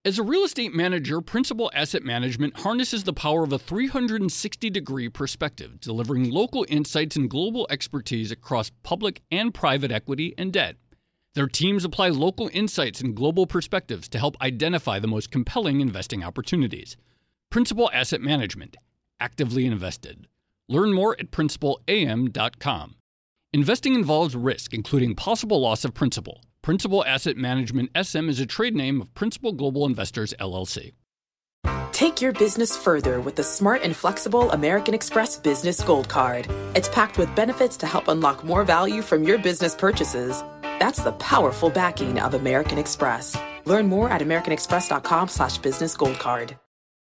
As a real estate manager, Principal Asset Management harnesses the power of a 360-degree perspective, delivering local insights and global expertise across public and private equity and debt. Their teams apply local insights and global perspectives to help identify the most compelling investing opportunities. Principal Asset Management. Actively invested. Learn more at principalam.com. Investing involves risk, including possible loss of principal. Principal Asset Management SM is a trade name of Principal Global Investors, LLC. Take your business further with the smart and flexible American Express Business Gold Card. It's packed with benefits to help unlock more value from your business purchases. That's the powerful backing of American Express. Learn more at americanexpress.com/businessgoldcard.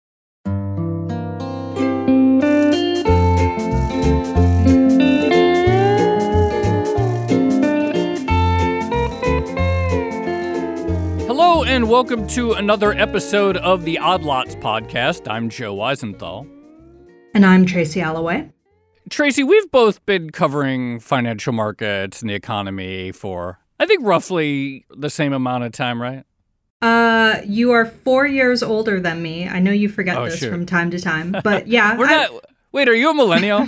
Hello and welcome to another episode of the Odd Lots podcast. I'm Joe Weisenthal. And I'm Tracy Alloway. Tracy, we've both been covering financial markets and the economy for, I think, roughly the same amount of time, right? You are 4 years older than me. I know you forget this from time to time, but yeah. Wait, are you a millennial?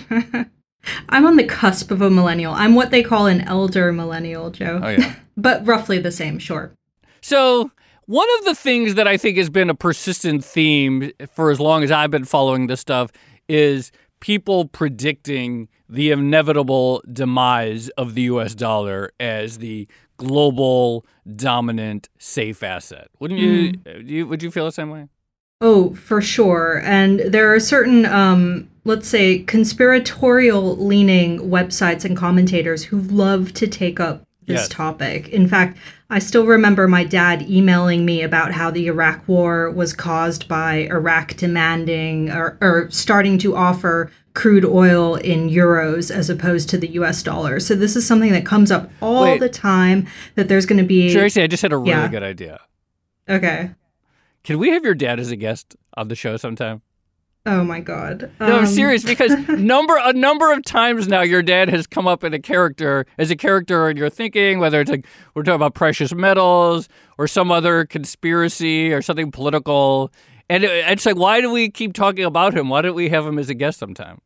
I'm on the cusp of a millennial. I'm what they call an elder millennial, Joe. Oh, yeah. But roughly the same, sure. So one of the things that I think has been a persistent theme for as long as I've been following this stuff is people predicting the inevitable demise of the U.S. dollar as the global dominant safe asset. Would you feel the same way? Oh, for sure. And there are certain, let's say, conspiratorial-leaning websites and commentators who love to take up this topic. In fact, I still remember my dad emailing me about how the Iraq War was caused by Iraq demanding or starting to offer crude oil in euros as opposed to the US dollar. So this is something that comes up all the time, that there's going to be... Tracy, I just had a really good idea. Okay. Can we have your dad as a guest on the show sometime? Oh my God. No, I'm serious, because a number of times now your dad has come up as a character in your thinking, whether it's like we're talking about precious metals or some other conspiracy or something political. And it's like, why do we keep talking about him? Why don't we have him as a guest sometime?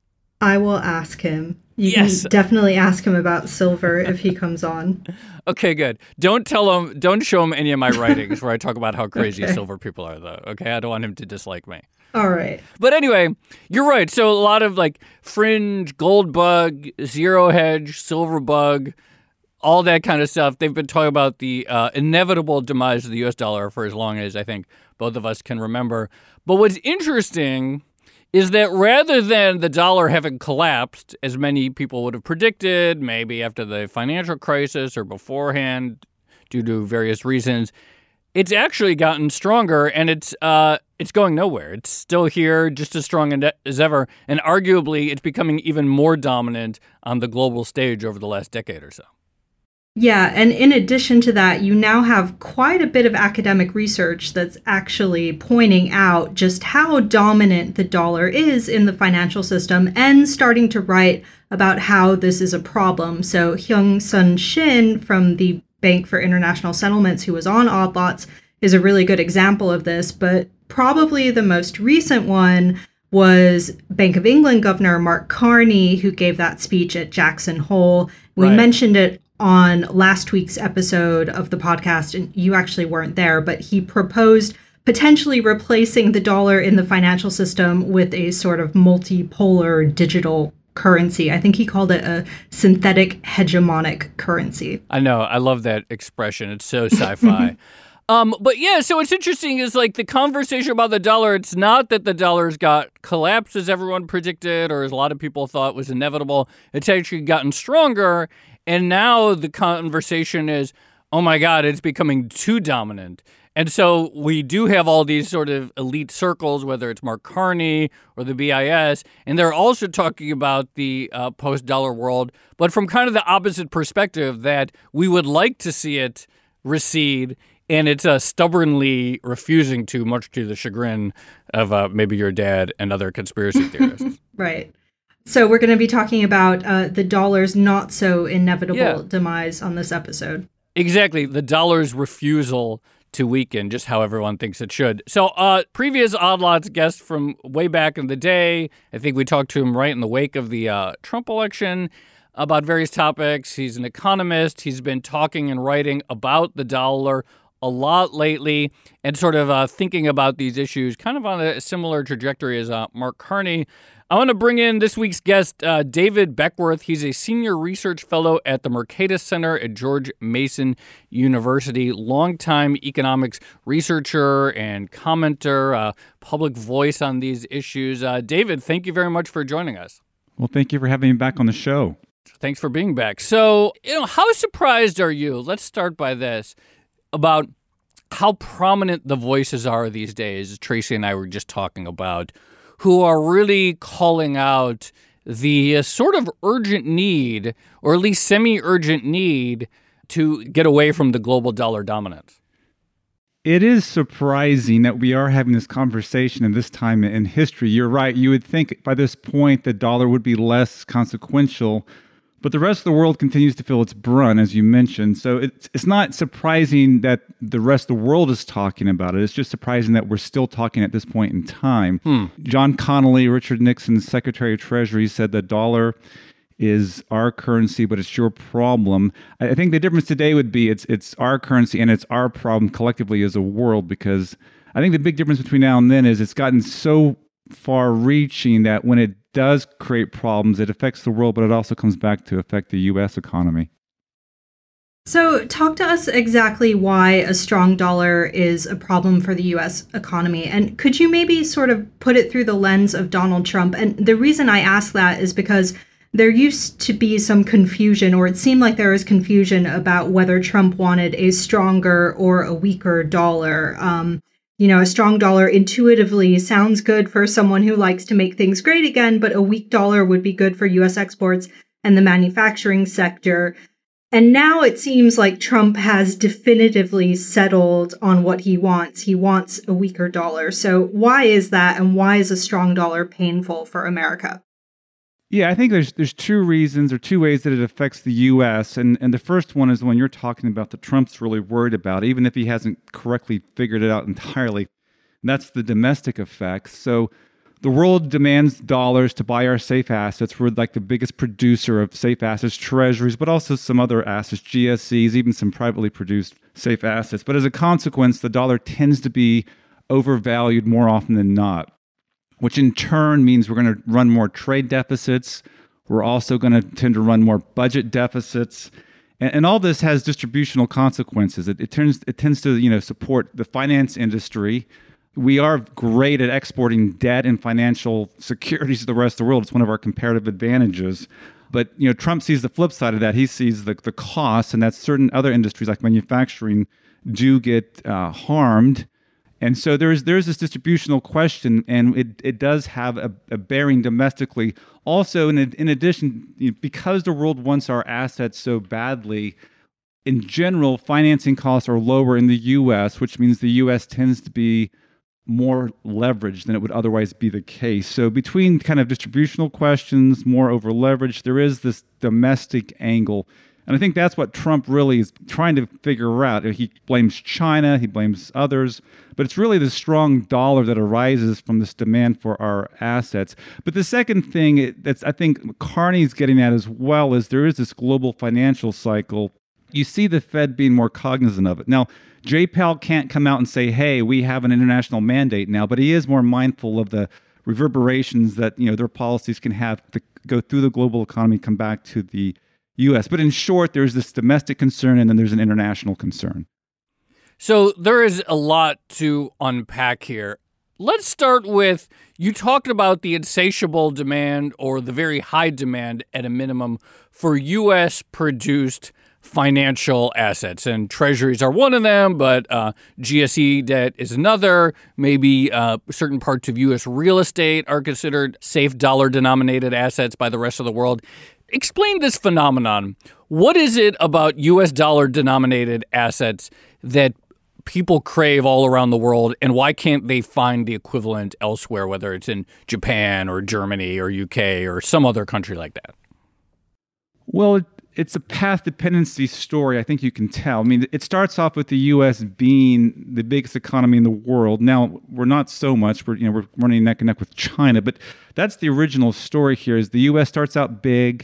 I will ask him. You can definitely ask him about silver if he comes on. Okay, good. Don't show him any of my writings where I talk about how crazy silver people are, though. Okay, I don't want him to dislike me. All right. But anyway, you're right. So a lot of like fringe, gold bug, zero hedge, silver bug, all that kind of stuff. They've been talking about the inevitable demise of the U.S. dollar for as long as I think both of us can remember. But what's interesting is that rather than the dollar having collapsed, as many people would have predicted, maybe after the financial crisis or beforehand due to various reasons, it's actually gotten stronger, and it's going nowhere. It's still here, just as strong as ever, and arguably it's becoming even more dominant on the global stage over the last decade or so. Yeah, and in addition to that, you now have quite a bit of academic research that's actually pointing out just how dominant the dollar is in the financial system and starting to write about how this is a problem. So Hyung-Sun Shin from the Bank for International Settlements, who was on Odd Lots, is a really good example of this, but probably the most recent one was Bank of England Governor Mark Carney, who gave that speech at Jackson Hole. We mentioned it on last week's episode of the podcast, and you actually weren't there, but he proposed potentially replacing the dollar in the financial system with a sort of multipolar digital currency. I think he called it a synthetic hegemonic currency. I know. I love that expression. It's so sci-fi. But yeah, so what's interesting is like the conversation about the dollar, it's not that the dollar's got collapsed as everyone predicted or as a lot of people thought was inevitable. It's actually gotten stronger. And now the conversation is, oh my God, it's becoming too dominant. And so we do have all these sort of elite circles, whether it's Mark Carney or the BIS, and they're also talking about the post-dollar world, but from kind of the opposite perspective, that we would like to see it recede, and it's stubbornly refusing to, much to the chagrin of maybe your dad and other conspiracy theorists. Right. So we're going to be talking about the dollar's not so inevitable demise on this episode. Exactly. The dollar's refusal to weaken, just how everyone thinks it should. So previous Odd Lots guest from way back in the day, I think we talked to him right in the wake of the Trump election about various topics. He's an economist. He's been talking and writing about the dollar a lot lately and sort of thinking about these issues kind of on a similar trajectory as Mark Carney. I want to bring in this week's guest, David Beckworth. He's a senior research fellow at the Mercatus Center at George Mason University, longtime economics researcher and commenter, public voice on these issues. David, thank you very much for joining us. Well, thank you for having me back on the show. Thanks for being back. So, how surprised are you? Let's start by this, about how prominent the voices are these days, as Tracy and I were just talking about, who are really calling out the sort of urgent need, or at least semi-urgent need, to get away from the global dollar dominance. It is surprising that we are having this conversation in this time in history. You're right. You would think by this point the dollar would be less consequential, but the rest of the world continues to feel its brunt, as you mentioned. So it's not surprising that the rest of the world is talking about it. It's just surprising that we're still talking at this point in time. John Connally, Richard Nixon's Secretary of Treasury, said the dollar is our currency, but it's your problem. I think the difference today would be it's our currency and it's our problem collectively as a world, because I think the big difference between now and then is it's gotten so far-reaching that when it does create problems, it affects the world, but it also comes back to affect the U.S. economy. So talk to us exactly why a strong dollar is a problem for the U.S. economy. And could you maybe sort of put it through the lens of Donald Trump? And the reason I ask that is because there used to be some confusion, or it seemed like there was confusion about whether Trump wanted a stronger or a weaker dollar. A strong dollar intuitively sounds good for someone who likes to make things great again, but a weak dollar would be good for U.S. exports and the manufacturing sector. And now it seems like Trump has definitively settled on what he wants. He wants a weaker dollar. So why is that, and why is a strong dollar painful for America? Yeah, I think there's two reasons or two ways that it affects the U.S. And the first one is the one you're talking about that Trump's really worried about, even if he hasn't correctly figured it out entirely. And that's the domestic effects. So the world demands dollars to buy our safe assets. We're like the biggest producer of safe assets, treasuries, but also some other assets, GSEs, even some privately produced safe assets. But as a consequence, the dollar tends to be overvalued more often than not, which in turn means we're going to run more trade deficits. We're also going to tend to run more budget deficits. And all this has distributional consequences. It tends to support the finance industry. We are great at exporting debt and financial securities to the rest of the world. It's one of our comparative advantages. But Trump sees the flip side of that. He sees the costs, and that certain other industries like manufacturing do get harmed. And so there's this distributional question, and it does have a bearing domestically. Also, in addition, because the world wants our assets so badly, in general, financing costs are lower in the U.S., which means the U.S. tends to be more leveraged than it would otherwise be the case. So between kind of distributional questions, more over leverage, there is this domestic angle. And I think that's what Trump really is trying to figure out. He blames China, he blames others, but it's really the strong dollar that arises from this demand for our assets. But the second thing that's I think Carney's getting at as well is there is this global financial cycle. You see the Fed being more cognizant of it. Now, Jay Powell can't come out and say, hey, we have an international mandate now, but he is more mindful of the reverberations that their policies can have to go through the global economy, come back to the U.S. But in short, there's this domestic concern and then there's an international concern. So there is a lot to unpack here. Let's start with, you talked about the insatiable demand, or the very high demand at a minimum, for U.S. produced financial assets. And treasuries are one of them, but GSE debt is another. Maybe certain parts of U.S. real estate are considered safe dollar-denominated assets by the rest of the world. Explain this phenomenon. What is it about U.S. dollar-denominated assets that people crave all around the world, and why can't they find the equivalent elsewhere, whether it's in Japan or Germany or UK or some other country like that? Well, it's a path dependency story. I think you can tell. I mean, it starts off with the U.S. being the biggest economy in the world. Now, we're not so much. We're running neck and neck with China, but that's the original story here. Is the U.S. starts out big.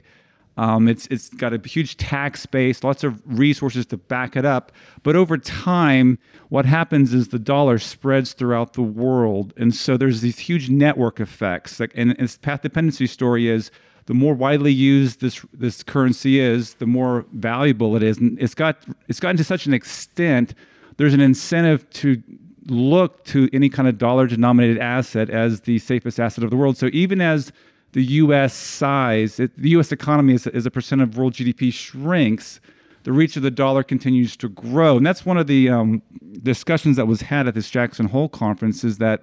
It's got a huge tax base, lots of resources to back it up. But over time, what happens is the dollar spreads throughout the world, and so there's these huge network effects. And its path dependency story is, the more widely used this currency is, the more valuable it is. And it's gotten to such an extent, there's an incentive to look to any kind of dollar-denominated asset as the safest asset of the world. So even as the U.S. the U.S. economy as a percent of world GDP shrinks, the reach of the dollar continues to grow. And that's one of the discussions that was had at this Jackson Hole conference, is that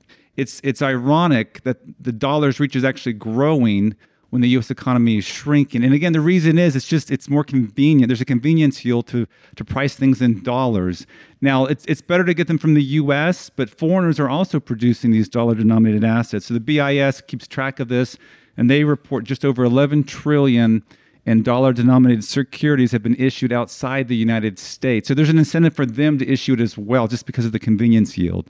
it's ironic that the dollar's reach is actually growing when the U.S. economy is shrinking. And again, the reason is it's more convenient. There's a convenience yield to price things in dollars. Now, it's better to get them from the U.S., but foreigners are also producing these dollar-denominated assets. So the BIS keeps track of this, and they report just over $11 trillion in dollar-denominated securities have been issued outside the United States. So there's an incentive for them to issue it as well, just because of the convenience yield.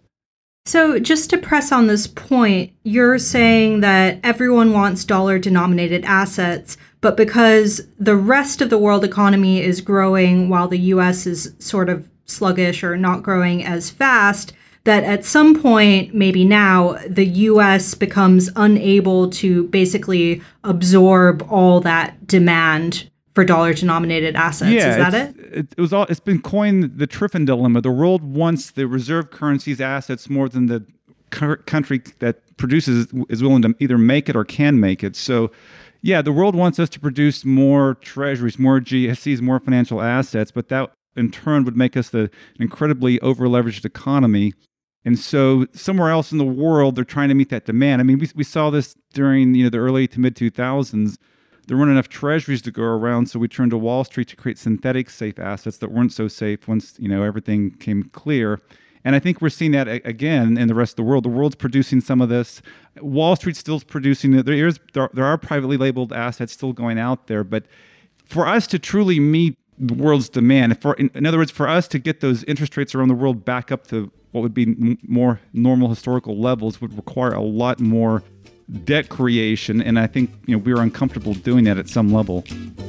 So just to press on this point, you're saying that everyone wants dollar-denominated assets, but because the rest of the world economy is growing while the U.S. is sort of sluggish or not growing as fast, that at some point, maybe now, the U.S. becomes unable to basically absorb all that demand for dollar-denominated assets. Is that it? It's been coined the Triffin dilemma. The world wants the reserve currency's assets more than the country that produces is willing to either make it or can make it. So, yeah, the world wants us to produce more treasuries, more GSEs, more financial assets, but that in turn would make us an incredibly over-leveraged economy. And so somewhere else in the world, they're trying to meet that demand. I mean, we saw this during the early to mid-2000s. There weren't enough treasuries to go around, so we turned to Wall Street to create synthetic safe assets that weren't so safe once everything came clear. And I think we're seeing that again in the rest of the world. The world's producing some of this. Wall Street still producing it. There are privately labeled assets still going out there, but for us to truly meet the world's demand, in other words, for us to get those interest rates around the world back up to what would be more normal historical levels, would require a lot more debt creation, and I think we're uncomfortable doing that at some level.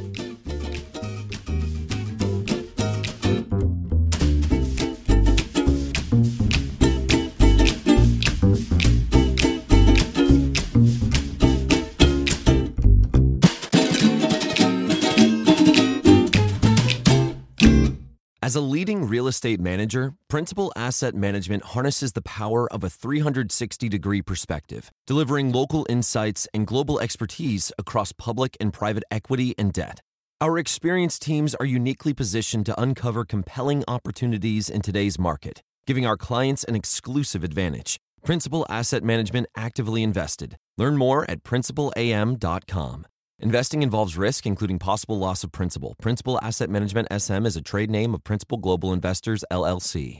As a leading real estate manager, Principal Asset Management harnesses the power of a 360-degree perspective, delivering local insights and global expertise across public and private equity and debt. Our experienced teams are uniquely positioned to uncover compelling opportunities in today's market, giving our clients an exclusive advantage. Principal Asset Management actively invested. Learn more at principalam.com. Investing involves risk, including possible loss of principal. Principal Asset Management SM is a trade name of Principal Global Investors, LLC.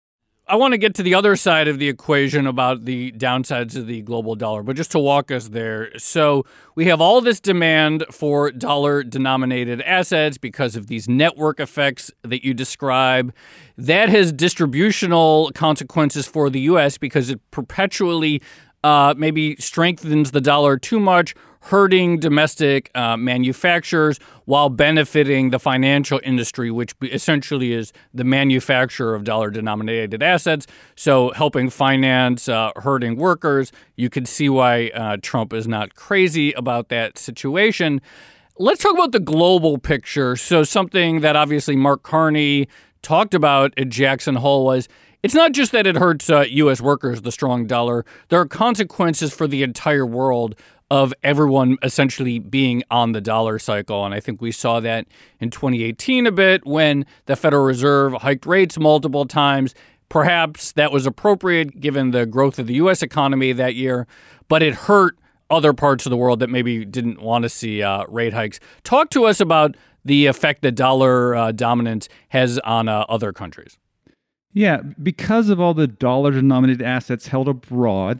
I want to get to the other side of the equation about the downsides of the global dollar, but just to walk us there. So we have all this demand for dollar-denominated assets because of these network effects that you describe. That has distributional consequences for the U.S. because it perpetually maybe strengthens the dollar too much, hurting domestic manufacturers while benefiting the financial industry, which essentially is the manufacturer of dollar-denominated assets. So helping finance, hurting workers. You could see why Trump is not crazy about that situation. Let's talk about the global picture. So something that obviously Mark Carney talked about at Jackson Hole was, it's not just that it hurts U.S. workers, the strong dollar. There are consequences for the entire world of everyone essentially being on the dollar cycle. And I think we saw that in 2018 a bit when the Federal Reserve hiked rates multiple times. Perhaps that was appropriate given the growth of the U.S. economy that year, but it hurt other parts of the world that maybe didn't want to see rate hikes. Talk to us about the effect that dollar dominance has on other countries. Yeah, because of all the dollar-denominated assets held abroad,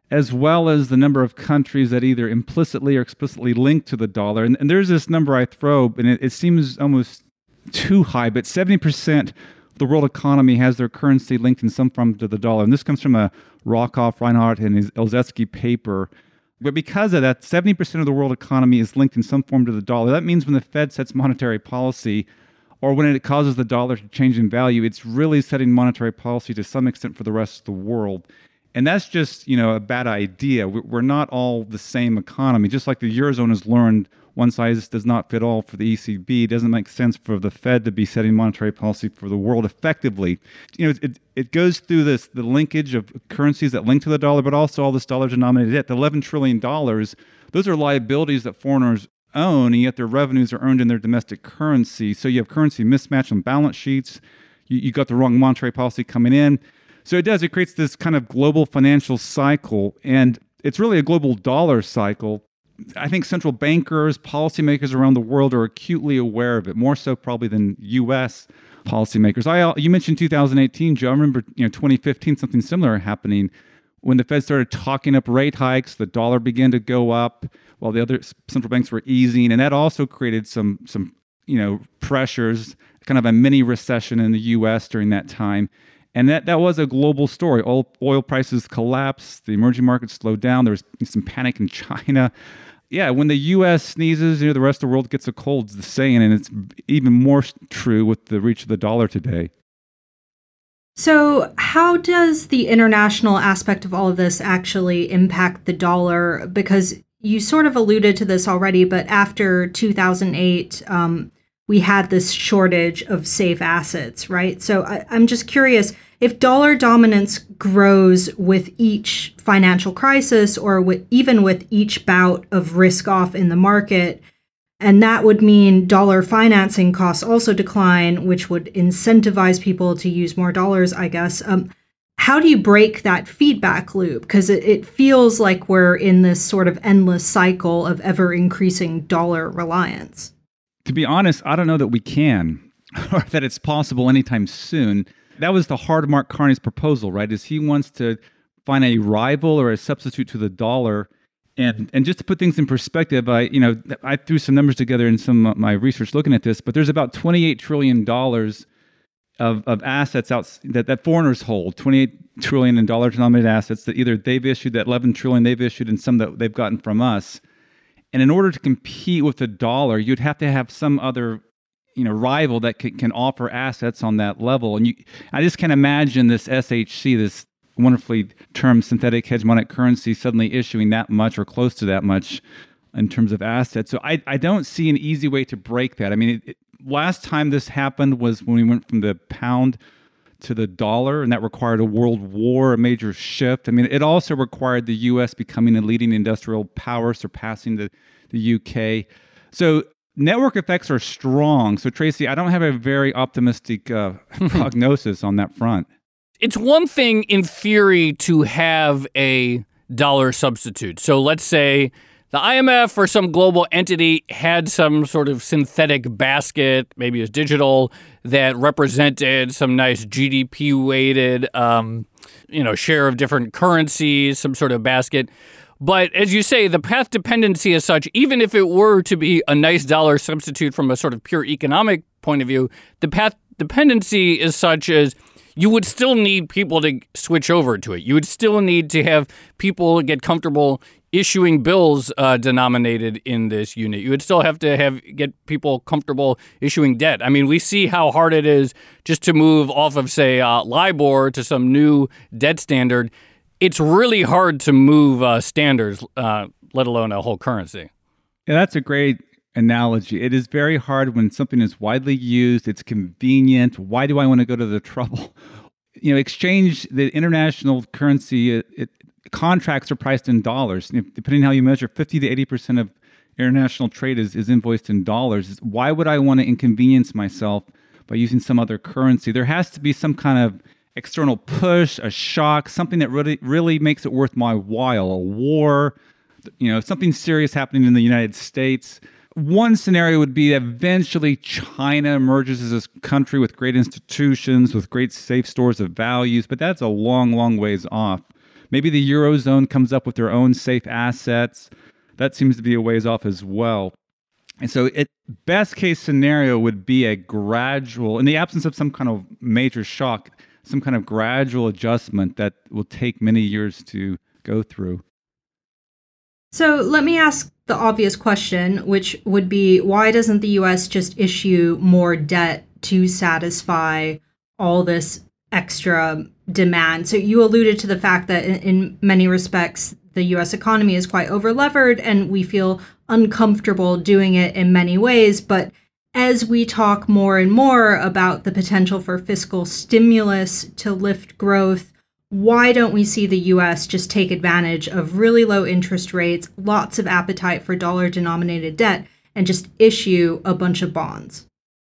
as well as the number of countries that either implicitly or explicitly link to the dollar. And there's this number I throw, and it seems almost too high, but 70% of the world economy has their currency linked in some form to the dollar. And this comes from a Rockoff, Reinhardt, and his Elzetsky paper. But because of that, 70% of the world economy is linked in some form to the dollar. That means when the Fed sets monetary policy, or when it causes the dollar to change in value, it's really setting monetary policy to some extent for the rest of the world. And that's just, a bad idea. We're not all the same economy. Just like the Eurozone has learned, one size does not fit all for the ECB. It doesn't make sense for the Fed to be setting monetary policy for the world effectively. It goes through the linkage of currencies that link to the dollar, but also all this dollar-denominated debt. The $11 trillion, those are liabilities that foreigners own, and yet their revenues are earned in their domestic currency. So you have currency mismatch on balance sheets. You got the wrong monetary policy coming in. So it creates this kind of global financial cycle, and it's really a global dollar cycle. I think central bankers, policymakers around the world are acutely aware of it, more so probably than U.S. policymakers. You mentioned 2018, Joe. I remember 2015, something similar happening when the Fed started talking up rate hikes. The dollar began to go up while the other central banks were easing, and that also created some pressures, kind of a mini recession in the U.S. during that time. And that was a global story. Oil prices collapsed. The emerging markets slowed down. There was some panic in China. Yeah, when the U.S. sneezes, the rest of the world gets a cold, is the saying, and it's even more true with the reach of the dollar today. So how does the international aspect of all of this actually impact the dollar? Because you sort of alluded to this already, but after 2008, we had this shortage of safe assets, right? So I'm just curious, if dollar dominance grows with each financial crisis or even with each bout of risk off in the market, and that would mean dollar financing costs also decline, which would incentivize people to use more dollars, I guess. How do you break that feedback loop? Because it feels like we're in this sort of endless cycle of ever increasing dollar reliance. To be honest, I don't know that we can, or that it's possible anytime soon. That was the heart of Mark Carney's proposal, right? Is he wants to find a rival or a substitute to the dollar. And just to put things in perspective, I threw some numbers together in some of my research looking at this, but there's about $28 trillion of assets that foreigners hold, $28 trillion in dollar-denominated assets that either they've issued, that $11 trillion they've issued, and some that they've gotten from us. And in order to compete with the dollar, you'd have to have some other, rival that can offer assets on that level. And I just can't imagine this SHC, this wonderfully termed synthetic hegemonic currency, suddenly issuing that much or close to that much in terms of assets. So I don't see an easy way to break that. I mean, last time this happened was when we went from the pound to the dollar, and that required a world war, a major shift. I mean, it also required the U.S. becoming a leading industrial power, surpassing the U.K. So network effects are strong. So Tracy, I don't have a very optimistic prognosis on that front. It's one thing in theory to have a dollar substitute. So let's say the IMF or some global entity had some sort of synthetic basket, maybe it's digital, that represented some nice GDP-weighted, share of different currencies, some sort of basket. But as you say, the path dependency as such, even if it were to be a nice dollar substitute from a sort of pure economic point of view, the path dependency is such as you would still need people to switch over to it. You would still need to have people get comfortable issuing bills denominated in this unit. You would still have to get people comfortable issuing debt. I mean, we see how hard it is just to move off of, say, LIBOR to some new debt standard. It's really hard to move standards, let alone a whole currency. Yeah, that's a great analogy. It is very hard when something is widely used, it's convenient. Why do I want to go to the trouble? Exchange, the international currency, contracts are priced in dollars. Depending on how you measure, 50 to 80% of international trade is invoiced in dollars. Why would I want to inconvenience myself by using some other currency? There has to be some kind of external push, a shock, something that really makes it worth my while. A war, something serious happening in the United States. One scenario would be eventually China emerges as a country with great institutions, with great safe stores of values, but that's a long, long ways off. Maybe the Eurozone comes up with their own safe assets. That seems to be a ways off as well. And so best case scenario would be a gradual, in the absence of some kind of major shock, some kind of gradual adjustment that will take many years to go through. So let me ask the obvious question, which would be, why doesn't the US just issue more debt to satisfy all this extra demand? So you alluded to the fact that in many respects, the US economy is quite overlevered and we feel uncomfortable doing it in many ways. But as we talk more and more about the potential for fiscal stimulus to lift growth, why don't we see the US just take advantage of really low interest rates, lots of appetite for dollar-denominated debt, and just issue a bunch of bonds?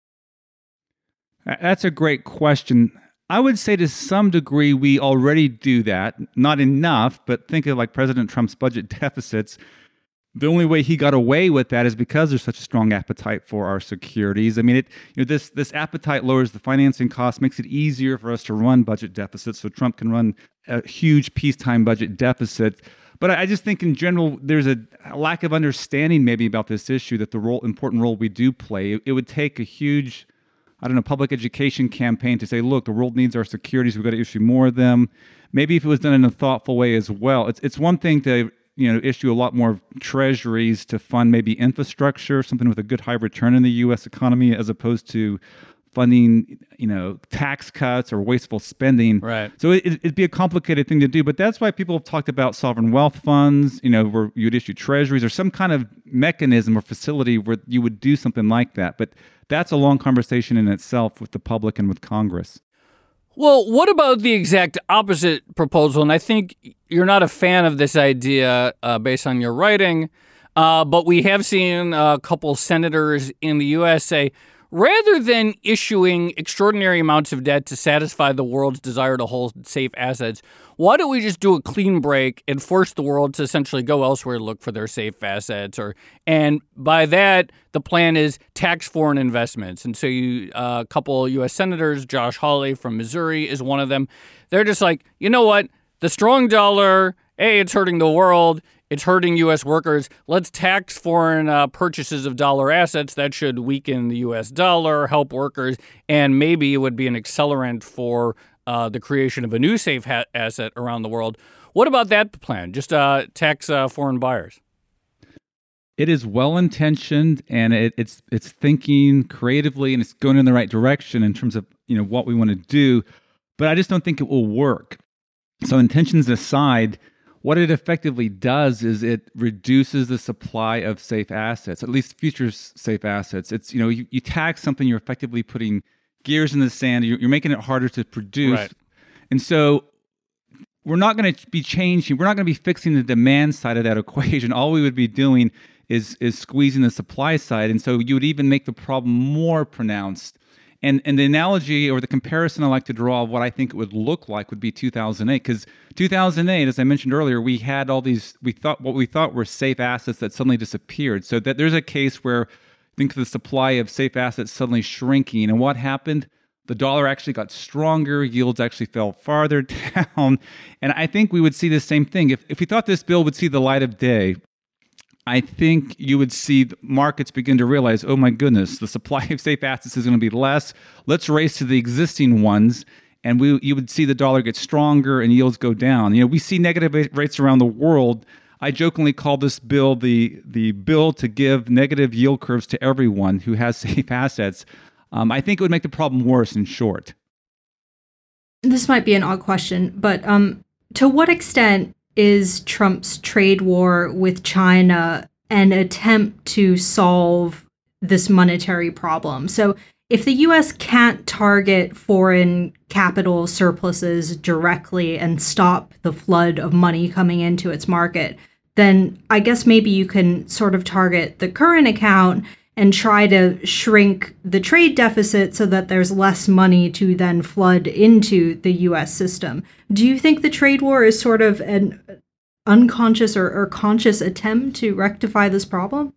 That's a great question. I would say to some degree we already do that. Not enough, but think of like President Trump's budget deficits. The only way he got away with that is because there's such a strong appetite for our securities. I mean, this appetite lowers the financing cost, makes it easier for us to run budget deficits, so Trump can run a huge peacetime budget deficit. But I just think in general, there's a lack of understanding maybe about this issue, that the important role we do play. It would take a huge, public education campaign to say, look, the world needs our securities. We've got to issue more of them. Maybe if it was done in a thoughtful way as well. It's one thing to issue a lot more treasuries to fund maybe infrastructure, something with a good high return in the U.S. economy, as opposed to funding, tax cuts or wasteful spending. Right. So it'd be a complicated thing to do, but that's why people have talked about sovereign wealth funds, where you'd issue treasuries or some kind of mechanism or facility where you would do something like that. But that's a long conversation in itself with the public and with Congress. Well, what about the exact opposite proposal? And I think you're not a fan of this idea based on your writing, but we have seen a couple senators in the U.S. say, rather than issuing extraordinary amounts of debt to satisfy the world's desire to hold safe assets, why don't we just do a clean break and force the world to essentially go elsewhere to look for their safe assets? And by that, the plan is tax foreign investments. And so a couple U.S. senators, Josh Hawley from Missouri is one of them. They're just like, you know what? The strong dollar, it's hurting the world. It's hurting U.S. workers. Let's tax foreign purchases of dollar assets. That should weaken the U.S. dollar, help workers, and maybe it would be an accelerant for the creation of a new safe asset around the world. What about that plan? Just tax foreign buyers? It is well-intentioned, and it's thinking creatively, and it's going in the right direction in terms of what we want to do. But I just don't think it will work. So intentions aside, what it effectively does is it reduces the supply of safe assets, at least future safe assets. It's, you tax something, you're effectively putting gears in the sand, you're making it harder to produce. Right. And so we're not going to be changing, we're not going to be fixing the demand side of that equation. All we would be doing is squeezing the supply side. And so you would even make the problem more pronounced. And the analogy or the comparison I like to draw of what I think it would look like would be 2008. Because 2008, as I mentioned earlier, we had all these, what we thought were safe assets that suddenly disappeared. So that there's a case where think of the supply of safe assets suddenly shrinking. And what happened? The dollar actually got stronger, yields actually fell farther down. And I think we would see the same thing. If we thought this bill would see the light of day, I think you would see markets begin to realize, oh my goodness, the supply of safe assets is going to be less. Let's race to the existing ones. And you would see the dollar get stronger and yields go down. We see negative rates around the world. I jokingly call this bill the bill to give negative yield curves to everyone who has safe assets. I think it would make the problem worse, in short. This might be an odd question, but to what extent is Trump's trade war with China an attempt to solve this monetary problem? So if the U.S. can't target foreign capital surpluses directly and stop the flood of money coming into its market, then I guess maybe you can sort of target the current account and try to shrink the trade deficit so that there's less money to then flood into the U.S. system. Do you think the trade war is sort of an unconscious or conscious attempt to rectify this problem?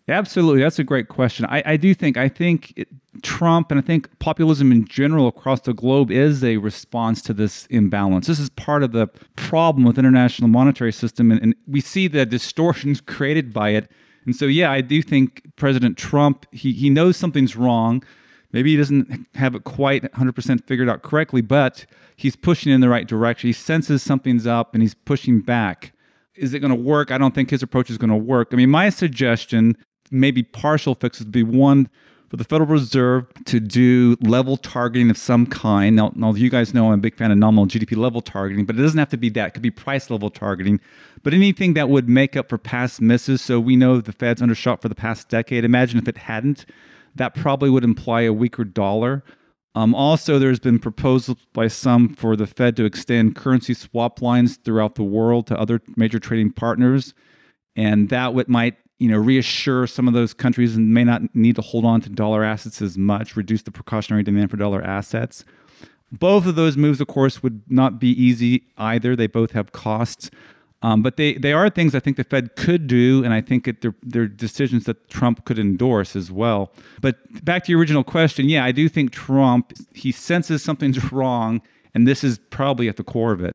Absolutely. That's a great question. I think Trump and I think populism in general across the globe is a response to this imbalance. This is part of the problem with international monetary system, and we see the distortions created by it. And so, yeah, I do think President Trump, he knows something's wrong. Maybe he doesn't have it quite 100% figured out correctly, but he's pushing in the right direction. He senses something's up and he's pushing back. Is it going to work? I don't think his approach is going to work. I mean, my suggestion, maybe partial fixes, would be one, for the Federal Reserve to do level targeting of some kind. Now, you guys know I'm a big fan of nominal GDP level targeting, but it doesn't have to be that. It could be price level targeting. But anything that would make up for past misses, so we know the Fed's undershot for the past decade. Imagine if it hadn't. That probably would imply a weaker dollar. Also, there's been proposals by some for the Fed to extend currency swap lines throughout the world to other major trading partners. And that might reassure some of those countries and may not need to hold on to dollar assets as much, reduce the precautionary demand for dollar assets. Both of those moves, of course, would not be easy either. They both have costs. But they are things I think the Fed could do, and I think they're decisions that Trump could endorse as well. But back to your original question, yeah, I do think Trump, he senses something's wrong, and this is probably at the core of it.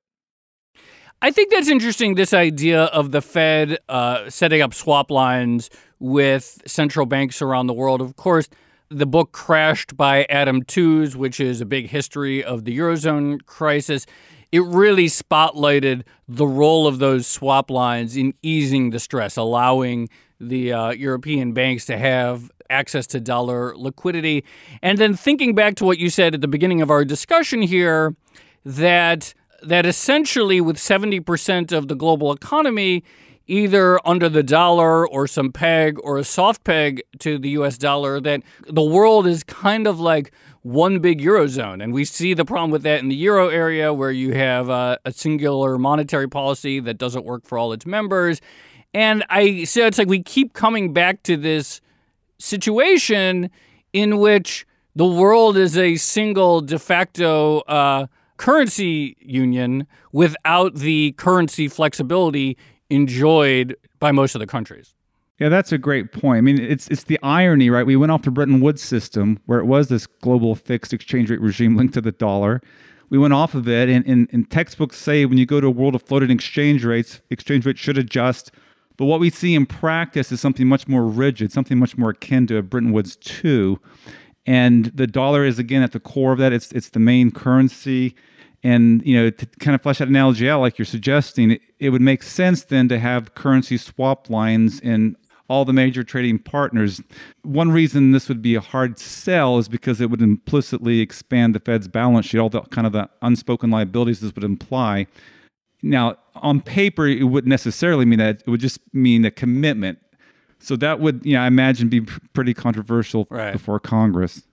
I think that's interesting, this idea of the Fed setting up swap lines with central banks around the world. Of course, the book Crashed by Adam Tooze, which is a big history of the Eurozone crisis, it really spotlighted the role of those swap lines in easing the stress, allowing the European banks to have access to dollar liquidity. And then thinking back to what you said at the beginning of our discussion here, that essentially with 70% of the global economy either under the dollar or some peg or a soft peg to the US dollar, that the world is kind of like one big Eurozone. And we see the problem with that in the Euro area, where you have a singular monetary policy that doesn't work for all its members. And so it's like we keep coming back to this situation in which the world is a single de facto currency union without the currency flexibility enjoyed by most of the countries. Yeah, that's a great point. I mean, it's the irony, right? We went off the Bretton Woods system where it was this global fixed exchange rate regime linked to the dollar. We went off of it, and textbooks say when you go to a world of floating exchange rates should adjust. But what we see in practice is something much more rigid, something much more akin to Bretton Woods 2. And the dollar is, again, at the core of that. It's the main currency. And, to kind of flesh that analogy out like you're suggesting, it would make sense then to have currency swap lines in all the major trading partners. One reason this would be a hard sell is because it would implicitly expand the Fed's balance sheet, all the kind of the unspoken liabilities this would imply. Now, on paper, it wouldn't necessarily mean that. It would just mean a commitment. So that would, I imagine, be pretty controversial before Congress.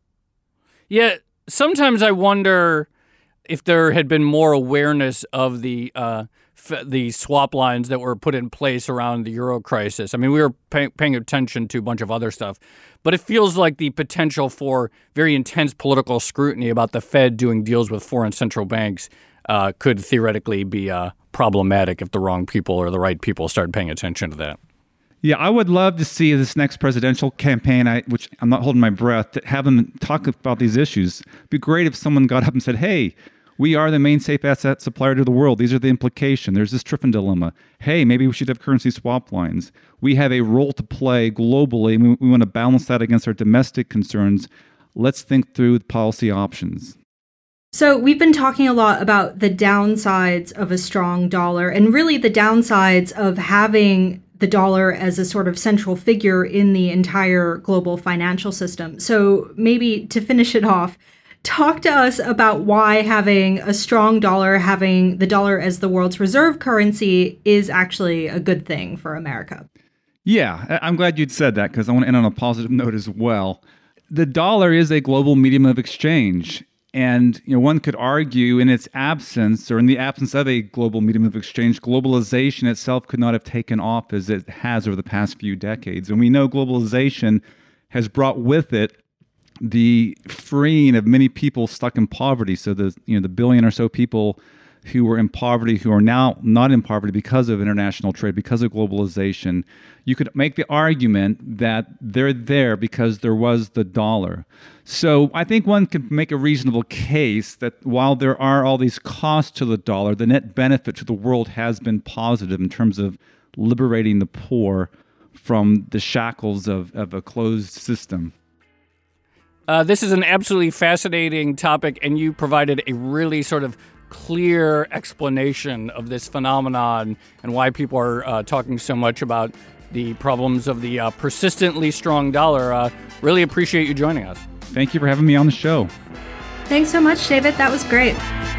Yeah, sometimes I wonder if there had been more awareness of the swap lines that were put in place around the Euro crisis. I mean, we were paying attention to a bunch of other stuff, but it feels like the potential for very intense political scrutiny about the Fed doing deals with foreign central banks could theoretically be problematic if the wrong people or the right people started paying attention to that. Yeah, I would love to see this next presidential campaign, which I'm not holding my breath, to have them talk about these issues. It'd be great if someone got up and said, hey, we are the main safe asset supplier to the world. These are the implications. There's this Triffin dilemma. Hey, maybe we should have currency swap lines. We have a role to play globally. We want to balance that against our domestic concerns. Let's think through the policy options. So we've been talking a lot about the downsides of a strong dollar and really the downsides of having the dollar as a sort of central figure in the entire global financial system. So maybe to finish it off, talk to us about why having a strong dollar, having the dollar as the world's reserve currency is actually a good thing for America. Yeah, I'm glad you'd said that because I want to end on a positive note as well. The dollar is a global medium of exchange. And one could argue in its absence, or in the absence of a global medium of exchange, globalization itself could not have taken off as it has over the past few decades. And we know globalization has brought with it the freeing of many people stuck in poverty. So the billion or so people who were in poverty, who are now not in poverty because of international trade, because of globalization. You could make the argument that they're there because there was the dollar. So I think one can make a reasonable case that while there are all these costs to the dollar, the net benefit to the world has been positive in terms of liberating the poor from the shackles of a closed system. This is an absolutely fascinating topic, and you provided a really sort of clear explanation of this phenomenon and why people are talking so much about the problems of the persistently strong dollar. Really appreciate you joining us. Thank you for having me on the show. Thanks so much, David. That was great.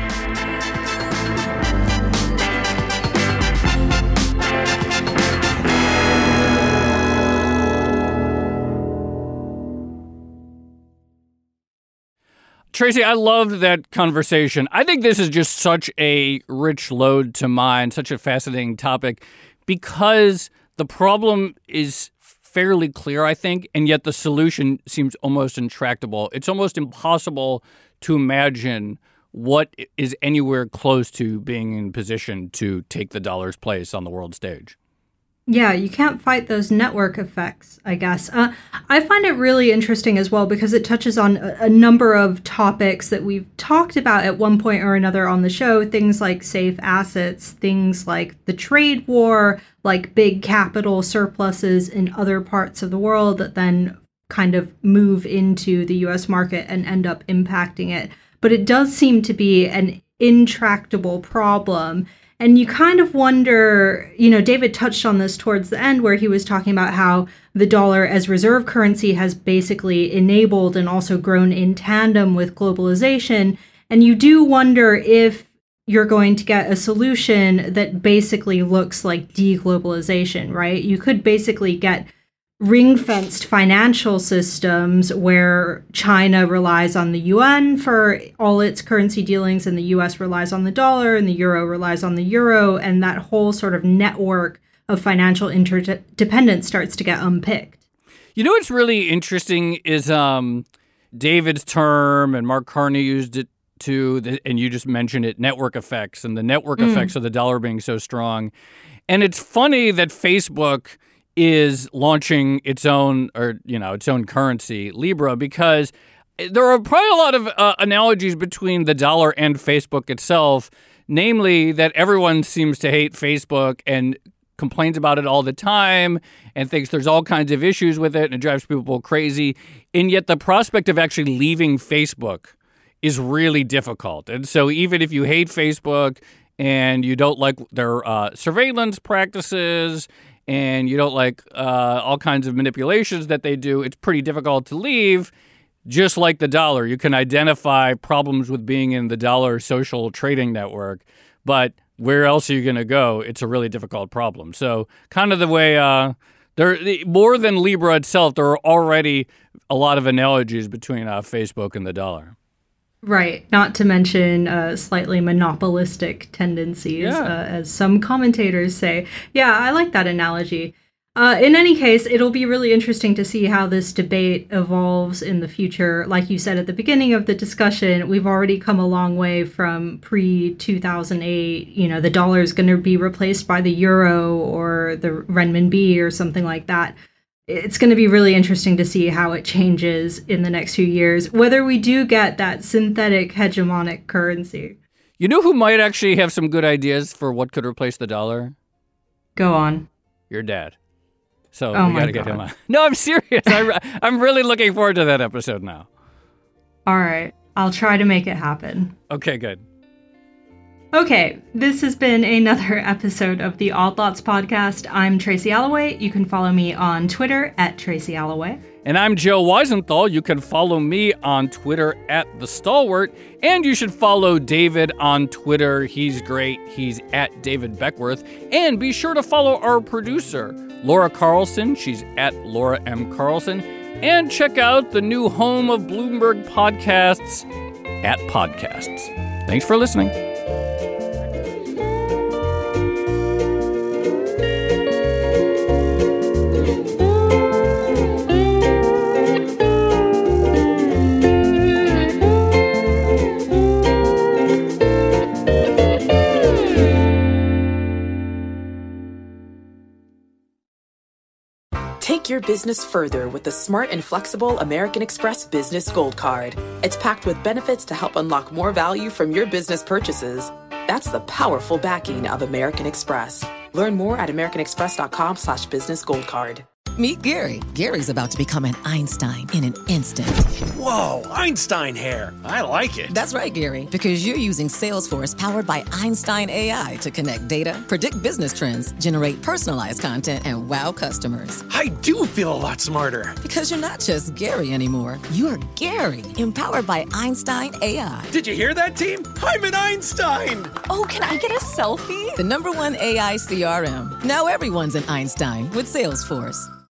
Tracy, I loved that conversation. I think this is just such a rich load to mine, such a fascinating topic, because the problem is fairly clear, I think, and yet the solution seems almost intractable. It's almost impossible to imagine what is anywhere close to being in position to take the dollar's place on the world stage. Yeah, you can't fight those network effects, I guess. I find it really interesting as well because it touches on a number of topics that we've talked about at one point or another on the show. Things like safe assets, things like the trade war, like big capital surpluses in other parts of the world that then kind of move into the US market and end up impacting it. But it does seem to be an intractable problem. And you kind of wonder, David touched on this towards the end where he was talking about how the dollar as reserve currency has basically enabled and also grown in tandem with globalization. And you do wonder if you're going to get a solution that basically looks like deglobalization, right? You could basically get ring-fenced financial systems where China relies on the yuan for all its currency dealings and the US relies on the dollar and the euro relies on the euro, and that whole sort of network of financial interdependence starts to get unpicked. You know what's really interesting is David's term, and Mark Carney used it too, and you just mentioned it, network effects, and the network effects of the dollar being so strong. And it's funny that Facebook is launching its own currency, Libra, because there are probably a lot of analogies between the dollar and Facebook itself, namely that everyone seems to hate Facebook and complains about it all the time and thinks there's all kinds of issues with it and it drives people crazy. And yet the prospect of actually leaving Facebook is really difficult. And so even if you hate Facebook and you don't like their surveillance practices and you don't like all kinds of manipulations that they do, it's pretty difficult to leave. Just like the dollar, you can identify problems with being in the dollar social trading network, but where else are you going to go? It's a really difficult problem. So kind of the way more than Libra itself, there are already a lot of analogies between Facebook and the dollar. Right. Not to mention slightly monopolistic tendencies, as some commentators say. Yeah, I like that analogy. In any case, it'll be really interesting to see how this debate evolves in the future. Like you said at the beginning of the discussion, we've already come a long way from pre-2008. The dollar is going to be replaced by the euro or the renminbi or something like that. It's going to be really interesting to see how it changes in the next few years, whether we do get that synthetic hegemonic currency. You know who might actually have some good ideas for what could replace the dollar? Go on. Your dad. So we got to get him on. No, I'm serious. I'm really looking forward to that episode now. All right. I'll try to make it happen. Okay, good. Okay, this has been another episode of the Odd Lots podcast. I'm Tracy Alloway. You can follow me on Twitter at Tracy Alloway. And I'm Joe Weisenthal. You can follow me on Twitter at The Stalwart. And you should follow David on Twitter. He's great. He's at David Beckworth. And be sure to follow our producer, Laura Carlson. She's at Laura M. Carlson. And check out the new home of Bloomberg podcasts at Podcasts. Thanks for listening. your business further with the smart and flexible American Express Business Gold Card. It's packed with benefits to help unlock more value from your business purchases. That's the powerful backing of American Express. Learn more at americanexpress.com/business gold card. Meet Gary. Gary's about to become an Einstein in an instant. Whoa, Einstein hair. I like it. That's right, Gary, because you're using Salesforce powered by Einstein AI to connect data, predict business trends, generate personalized content, and wow customers. I do feel a lot smarter. Because you're not just Gary anymore. You're Gary, empowered by Einstein AI. Did you hear that, team? I'm an Einstein. Oh, can I get a selfie? The #1 AI CRM. Now everyone's an Einstein with Salesforce.